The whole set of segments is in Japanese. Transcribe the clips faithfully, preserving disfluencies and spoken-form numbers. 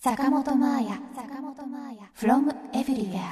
坂本真綾 from everywhere。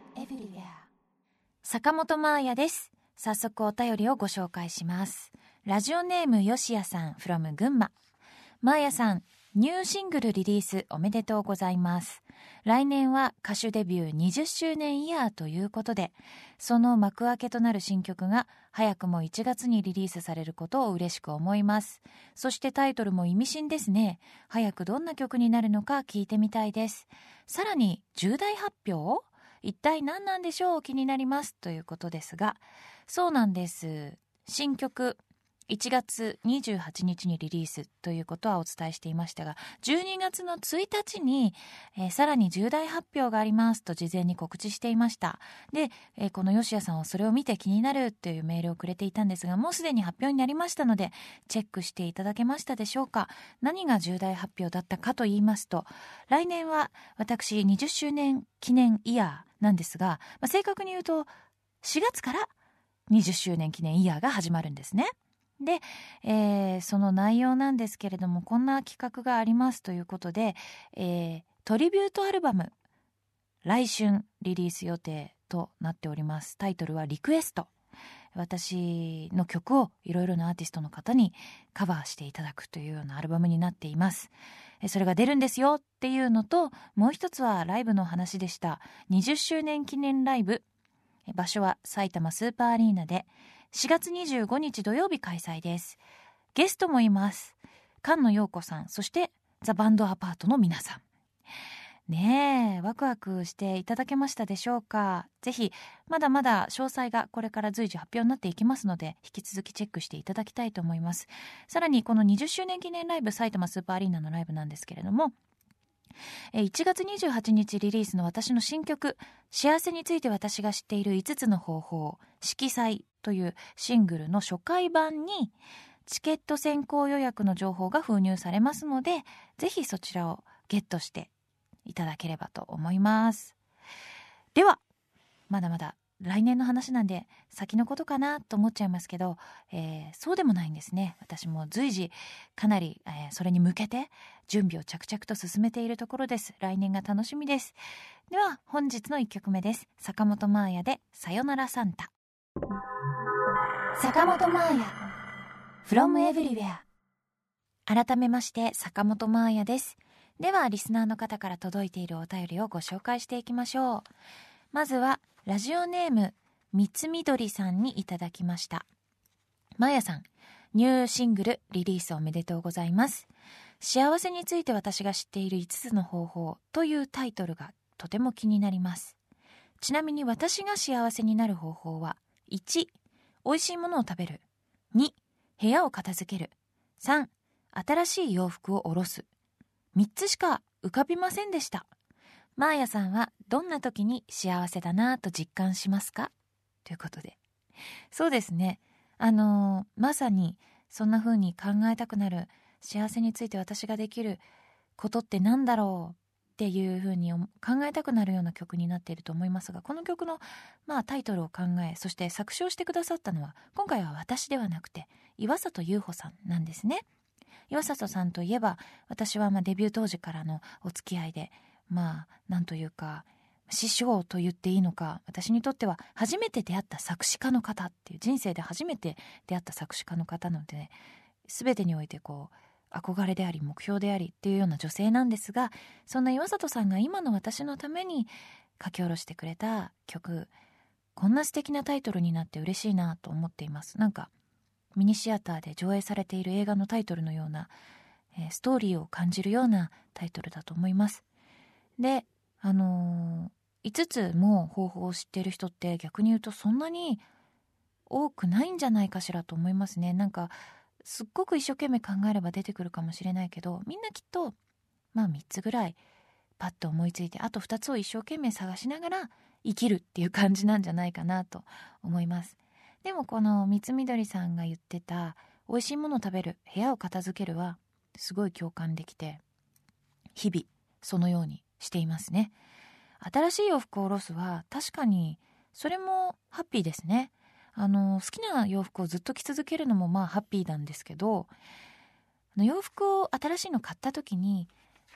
坂本真綾です。早速お便りをご紹介します。ラジオネームよしやさん from 群馬。真綾さん、ニューシングルリリースおめでとうございます。来年は歌手デビューにじゅっしゅうねんイヤーということで、その幕開けとなる新曲が早くもいちがつにリリースされることを嬉しく思います。そしてタイトルも意味深ですね。早くどんな曲になるのか聞いてみたいです。さらに重大発表？一体何なんでしょう？気になりますということですが、そうなんです。新曲いちがつにじゅうはちにちにリリースということはお伝えしていましたが、じゅうにがつのついたちに、えー、さらに重大発表がありますと事前に告知していました。で、えー、この吉谷さんはそれを見て気になるというメールをくれていたんですが、もうすでに発表になりましたのでチェックしていただけましたでしょうか。何が重大発表だったかと言いますと、来年は私にじゅっしゅうねん記念イヤーなんですが、まあ、正確に言うとしがつからにじゅっしゅうねん記念イヤーが始まるんですね。で、えー、その内容なんですけれども、こんな企画がありますということで、えー、トリビュートアルバム来春リリース予定となっております。タイトルはリクエスト。私の曲をいろいろなアーティストの方にカバーしていただくというようなアルバムになっています。それが出るんですよっていうのと、もう一つはライブの話でした。にじゅっしゅうねん記念ライブ、場所は埼玉スーパーアリーナでしがつにじゅうごにち土曜日開催です。ゲストもいます。菅野陽子さん、そしてザ・バンドアパートの皆さん。ねえ、ワクワクしていただけましたでしょうか。ぜひまだまだ詳細がこれから随時発表になっていきますので、引き続きチェックしていただきたいと思います。さらにこのにじゅっしゅうねん記念ライブ、埼玉スーパーアリーナのライブなんですけれども、いちがつにじゅうはちにちリリースの私の新曲、幸せについて私が知っているいつつの方法、色彩というシングルの初回版にチケット先行予約の情報が封入されますので、ぜひそちらをゲットしていただければと思います。では、まだまだ来年の話なんで先のことかなと思っちゃいますけど、えー、そうでもないんですね。私も随時かなり、えー、それに向けて準備を着々と進めているところです。来年が楽しみです。では本日のいっきょくめです。坂本真綾でさよならサンタ。 坂本真綾 from everywhere。 改めまして坂本真綾です。ではリスナーの方から届いているお便りをご紹介していきましょう。まずはラジオネームみつみどりさんにいただきました。まやさん、ニューシングルリリースおめでとうございます。幸せについて私が知っているいつつの方法というタイトルがとても気になります。ちなみに私が幸せになる方法は、いち、美味しいものを食べる。に、部屋を片付ける。さん、新しい洋服を下ろす。みっつしか浮かびませんでした。マーヤさんはどんな時に幸せだなぁと実感しますか？ということで。そうですね。あのー、まさにそんな風に考えたくなる、幸せについて私ができることってなんだろうっていう風に考えたくなるような曲になっていると思いますが、この曲の、まあ、タイトルを考え、そして作詞をしてくださったのは、今回は私ではなくて岩里優穂さんなんですね。岩里さんといえば、私はまあデビュー当時からのお付き合いで、まあなんというか師匠と言っていいのか、私にとっては初めて出会った作詞家の方っていう、人生で初めて出会った作詞家の方なので、全てにおいてこう憧れであり目標でありっていうような女性なんですが、そんな岩里さんが今の私のために書き下ろしてくれた曲、こんな素敵なタイトルになって嬉しいなと思っています。なんかミニシアターで上映されている映画のタイトルのような、えー、ストーリーを感じるようなタイトルだと思います。で、あのー、いつつも方法を知っている人って逆に言うとそんなに多くないんじゃないかしらと思いますね。なんかすっごく一生懸命考えれば出てくるかもしれないけど、みんなきっとまあみっつぐらいパッと思いついて、あとふたつを一生懸命探しながら生きるっていう感じなんじゃないかなと思います。でもこのみつみどりさんが言ってた美味しいものを食べる、部屋を片付けるはすごい共感できて、日々そのようにしていますね。新しい洋服を下ろすは確かにそれもハッピーですね。あの好きな洋服をずっと着続けるのもまあハッピーなんですけど、あの洋服を新しいの買った時に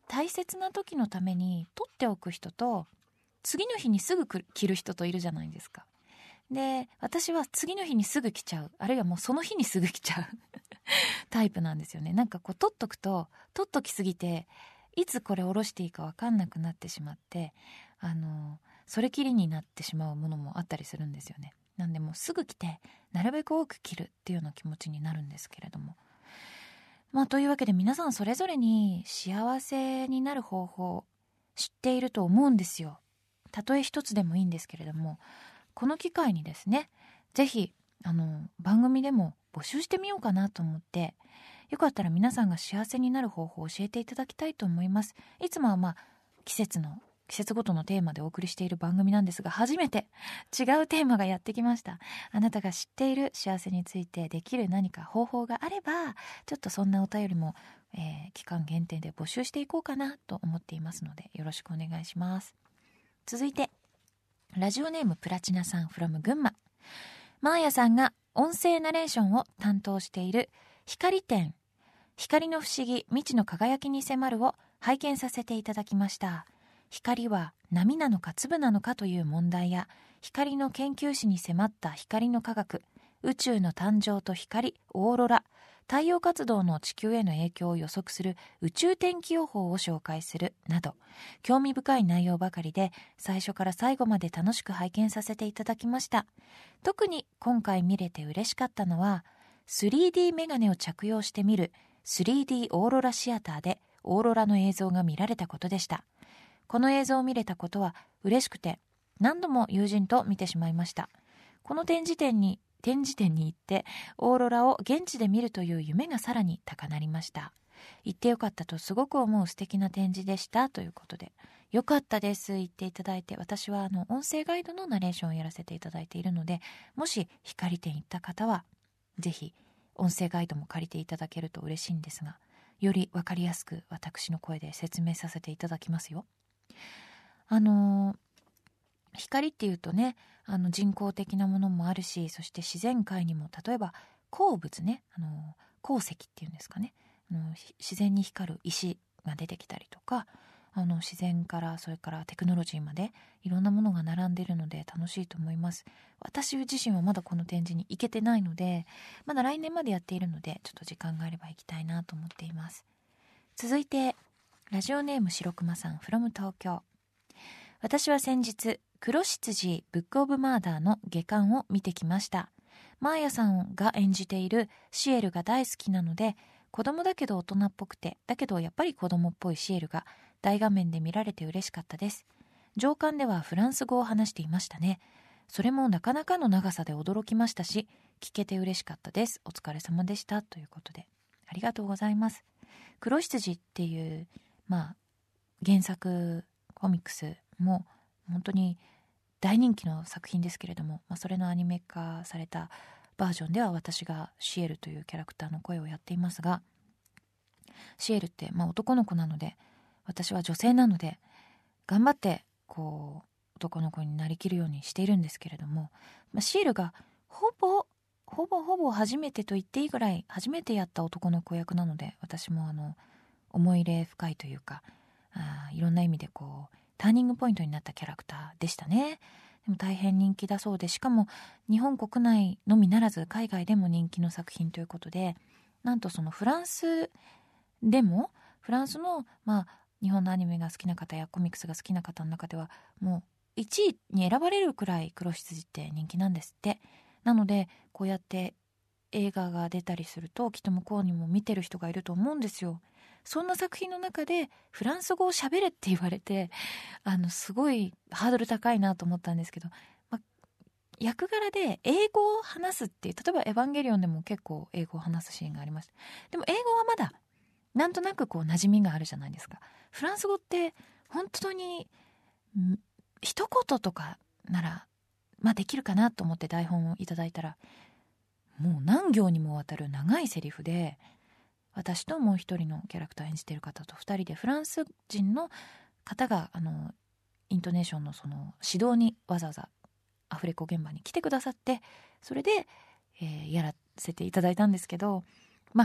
大切な時のために取っておく人と、次の日にすぐ着る人といるじゃないですか。で、私は次の日にすぐ着ちゃう、あるいはもうその日にすぐ着ちゃうタイプなんですよね。なんかこう取っとくと、取っときすぎていつこれ下ろしていいか分かんなくなってしまって、あのそれきりになってしまうものもあったりするんですよね。なんでもうすぐ着てなるべく多く着るっていうような気持ちになるんですけれども、まあというわけで、皆さんそれぞれに幸せになる方法知っていると思うんですよ。たとえ一つでもいいんですけれども、この機会にですね、ぜひあの番組でも募集してみようかなと思って、よかったら皆さんが幸せになる方法を教えていただきたいと思います。いつもはまあ季節の季節ごとのテーマでお送りしている番組なんですが、初めて違うテーマがやってきました。あなたが知っている幸せについてできる何か方法があれば、ちょっとそんなお便りも、えー、期間限定で募集していこうかなと思っていますので、よろしくお願いします。続いてラジオネームプラチナさん from 群馬。マーヤさんが音声ナレーションを担当している光展、光の不思議未知の輝きに迫るを拝見させていただきました。光は波なのか粒なのかという問題や、光の研究史に迫った光の科学、宇宙の誕生と光、オーロラ、太陽活動の地球への影響を予測する宇宙天気予報を紹介するなど、興味深い内容ばかりで、最初から最後まで楽しく拝見させていただきました。特に今回見れて嬉しかったのは、スリーディー メガネを着用して見る スリーディー オーロラシアターでオーロラの映像が見られたことでした。この映像を見れたことは嬉しくて、何度も友人と見てしまいました。この展示展に展示展に行ってオーロラを現地で見るという夢がさらに高鳴りました。行ってよかったとすごく思う素敵な展示でしたということで、よかったです言っていただいて、私はあの音声ガイドのナレーションをやらせていただいているので、もし光展行った方はぜひ音声ガイドも借りていただけると嬉しいんですが、より分かりやすく私の声で説明させていただきますよ。あの光っていうとね、あの人工的なものもあるし、そして自然界にも例えば鉱物ね、あの鉱石っていうんですかね、あの自然に光る石が出てきたりとか、あの自然からそれからテクノロジーまでいろんなものが並んでいるので楽しいと思います。私自身はまだこの展示に行けてないので、まだ来年までやっているので、ちょっと時間があれば行きたいなと思っています。続いてラジオネーム白熊さん from 東京。私は先日黒羊ブックオブマーダーの下巻を見てきました。マーヤさんが演じているシエルが大好きなので、子供だけど大人っぽくて、だけどやっぱり子供っぽいシエルが大画面で見られて嬉しかったです。上巻ではフランス語を話していましたね。それもなかなかの長さで驚きましたし、聞けて嬉しかったです。お疲れ様でしたということで、ありがとうございます。黒羊っていうまあ原作コミックスも本当に大人気の作品ですけれども、まあ、それのアニメ化されたバージョンでは私がシエルというキャラクターの声をやっていますが、シエルってまあ男の子なので、私は女性なので頑張ってこう男の子になりきるようにしているんですけれども、まあ、シエルがほぼほぼほぼ初めてと言っていいぐらい初めてやった男の子役なので、私もあの思い入れ深いというか、あいろんな意味でこうターニングポイントになったキャラクターでしたね。でも大変人気だそうで、しかも日本国内のみならず海外でも人気の作品ということで、なんとそのフランスでもフランスのまあ日本のアニメが好きな方やコミックスが好きな方の中ではもういちいに選ばれるくらい黒羊って人気なんですって。なのでこうやって映画が出たりすると、きっと向こうにも見てる人がいると思うんですよ。そんな作品の中でフランス語を喋れって言われて、あのすごいハードル高いなと思ったんですけど、ま、役柄で英語を話すっていう、例えばエヴァンゲリオンでも結構英語を話すシーンがありました。でも英語はまだなんとなくこう馴染みがあるじゃないですか。フランス語って本当に一言とかならまあできるかなと思って台本をいただいたら、もう何行にもわたる長いセリフで、私ともう一人のキャラクター演じている方と二人でフランス人の方があのイントネーションのその指導にわざわざアフレコ現場に来てくださって、それで、えー、やらせていただいたんですけど、まあ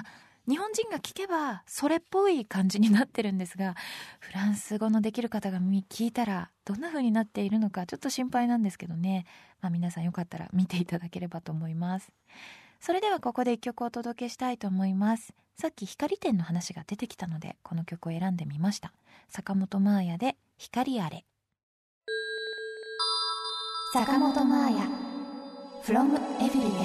日本人が聞けばそれっぽい感じになってるんですが、フランス語のできる方が聞いたらどんな風になっているのかちょっと心配なんですけどね。まあ、皆さんよかったら見ていただければと思います。それではここで一曲お届けしたいと思います。さっき光店の話が出てきたのでこの曲を選んでみました。坂本真綾で光あれ。 坂本真綾 from everywhere。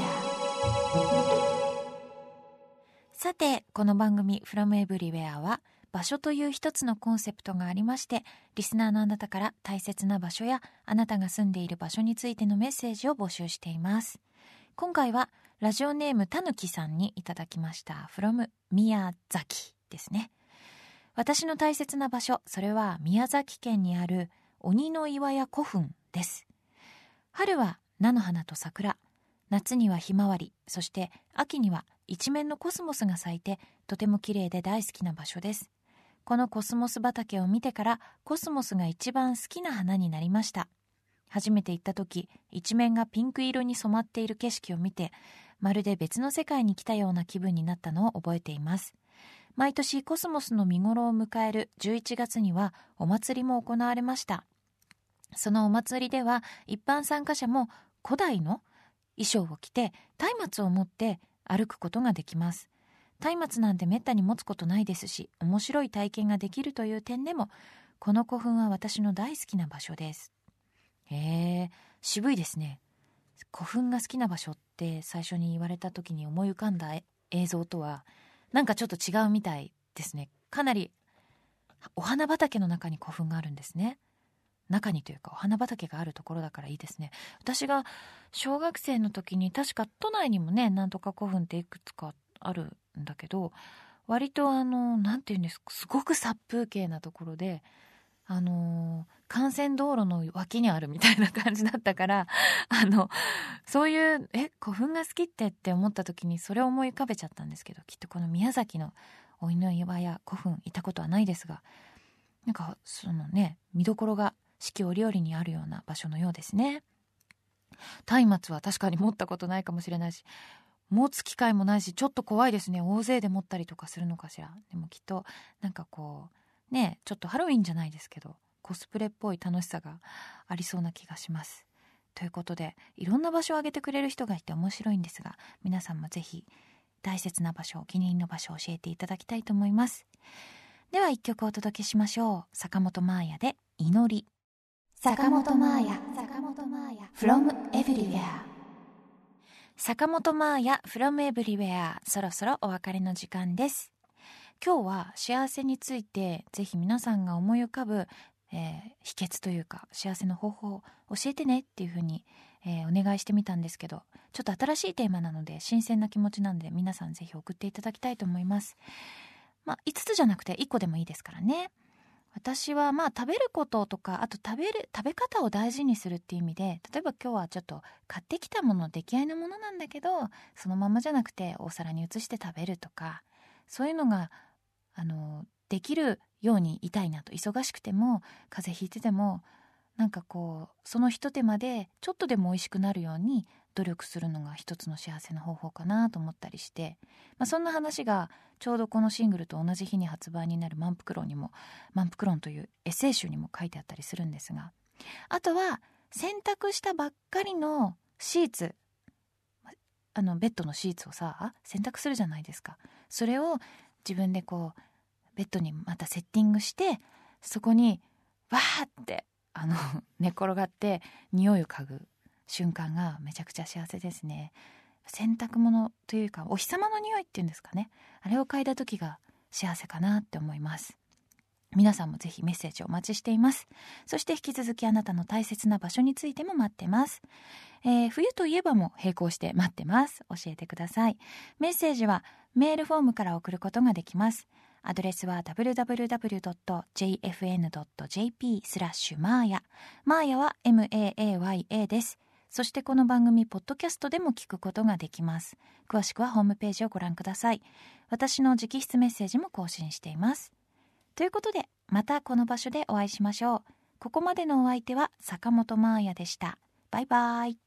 さて、この番組 from everywhere は場所という一つのコンセプトがありまして、リスナーのあなたから大切な場所やあなたが住んでいる場所についてのメッセージを募集しています。今回はラジオネームたぬきさんにいただきました from 宮崎ですね。私の大切な場所、それは宮崎県にある鬼の岩屋古墳です。春は菜の花と桜、夏にはひまわり、そして秋には一面のコスモスが咲いてとても綺麗で大好きな場所です。このコスモス畑を見てからコスモスが一番好きな花になりました。初めて行った時、一面がピンク色に染まっている景色を見て、まるで別の世界に来たような気分になったのを覚えています。毎年コスモスの見頃を迎えるじゅういちがつにはお祭りも行われました。そのお祭りでは一般参加者も古代の衣装を着て松明を持って歩くことができます。松明なんてめったに持つことないですし、面白い体験ができるという点でもこの古墳は私の大好きな場所です。へえ、渋いですね。古墳が好きな場所って最初に言われた時に思い浮かんだ映像とはなんかちょっと違うみたいですね。かなりお花畑の中に古墳があるんですね。中にというかお花畑があるところだからいいですね。私が小学生の時に確か都内にもね、なんとか古墳っていくつかあるんだけど、割とあのなんていうんですか、すごく殺風景なところで、あのー、幹線道路の脇にあるみたいな感じだったからあのそういうえ古墳が好きってって思った時にそれを思い浮かべちゃったんですけど、きっとこの宮崎のお犬岩や古墳行ったことはないですが、なんかそのね見どころが四季折々にあるような場所のようですね。松明は確かに持ったことないかもしれないし、持つ機会もないし、ちょっと怖いですね。大勢で持ったりとかするのかしら。でもきっとなんかこうね、ちょっとハロウィンじゃないですけどコスプレっぽい楽しさがありそうな気がします。ということで、いろんな場所を挙げてくれる人がいて面白いんですが、皆さんもぜひ大切な場所、お気に入りの場所を教えていただきたいと思います。では一曲お届けしましょう。坂本真綾で祈り。 坂本真綾 from everywhere。 坂本真綾 from everywhere。 そろそろお別れの時間です。今日は幸せについてぜひ皆さんが思い浮かぶ、えー、秘訣というか幸せの方法を教えてねっていうふうに、えー、お願いしてみたんですけど、ちょっと新しいテーマなので新鮮な気持ちなんで皆さんぜひ送っていただきたいと思います。まあいつつじゃなくていっこでもいいですからね。私はまあ食べることとか、あと食べる食べ方を大事にするっていう意味で、例えば今日はちょっと買ってきたもの、出来合いのものなんだけどそのままじゃなくてお皿に移して食べるとか、そういうのがあのできるようにいたいなと。忙しくても風邪ひいててもなんかこうその一手間でちょっとでも美味しくなるように努力するのが一つの幸せの方法かなと思ったりして、まあ、そんな話がちょうどこのシングルと同じ日に発売になる満腹論にも満腹論というエッセイ集にも書いてあったりするんですが、あとは洗濯したばっかりのシーツ、あのベッドのシーツをさ洗濯するじゃないですか。それを自分でこうベッドにまたセッティングして、そこにわーってあの寝転がって匂いを嗅ぐ瞬間がめちゃくちゃ幸せですね。洗濯物というかお日様の匂いっていうんですかね、あれを嗅いだ時が幸せかなって思います。皆さんもぜひメッセージをお待ちしています。そして引き続きあなたの大切な場所についても待ってます。えー、冬といえばも並行して待ってます。教えてください。メッセージはメールフォームから送ることができます。アドレスは ダブリューダブリューダブリュードットジェイエフエヌドットジェーピースラッシュマーヤ。マーヤは エムエーエーワイエー です。そしてこの番組ポッドキャストでも聞くことができます。詳しくはホームページをご覧ください。私の直筆メッセージも更新しています。ということでまたこの場所でお会いしましょう。ここまでのお相手は坂本真綾でした。バイバイ。